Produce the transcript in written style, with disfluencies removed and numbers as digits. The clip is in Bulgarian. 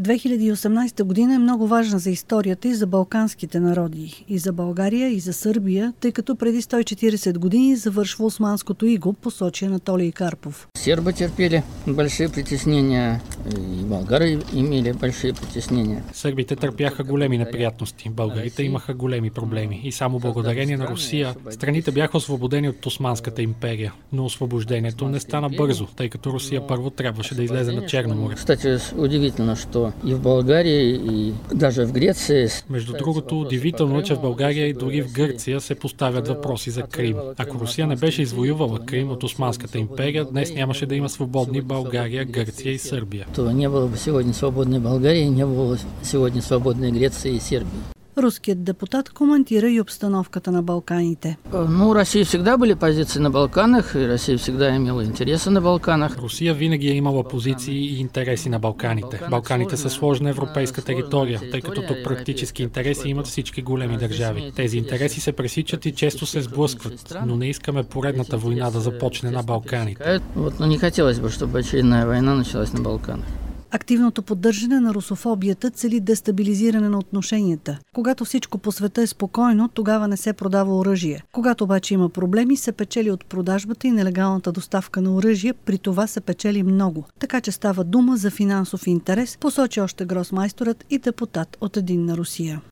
2018 година е много важна за историята и за балканските народи, и за България, и за Сърбия, тъй като преди 140 години завършва османското иго, посочи Анатолий Карпов. Сербы терпели большие притеснения, и болгары имели большие притеснения. Сърбите търпяха големи неприятности, българите имаха големи проблеми и само благодарение на Русия страните бяха освободени от Османската империя. Но освобождението не стана бързо, тъй като Русия първо трябваше да излезе на Черно море. Кстати, удивително, что и в България, и даже в Греция. Между другото, удивително е, че в България и дори в Гърция се поставят въпроси за Крим. Ако Русия не беше извоювала Крим от Османската империя, днес нямаше да има свободни България, Гърция и Сърбия. То не было бы сегодня свободной Българии, не было сегодня свободной Греции и Сербии. Руският депутат коментира и обстановката на Балканите. Россия всегда были позиции на Балканах, и Россия всегда имела интереси на Балканах. Русия винаги е имала позиции и интереси на Балканите. Балканите са сложна европейска територия, тъй като тук практически интереси имат всички големи държави. Тези интереси се пресичат и често се сблъскват, но не искаме поредната война да започне на Балканите. Но не хотелось бы, чтобы очередная война началась на Балканах. Активното поддържане на русофобията цели дестабилизиране на отношенията. Когато всичко по света е спокойно, тогава не се продава оръжие. Когато обаче има проблеми, се печели от продажбата и нелегалната доставка на оръжие, при това се печели много. Така че става дума за финансов интерес, посочи още гросмайсторът и депутат от Единна Русия.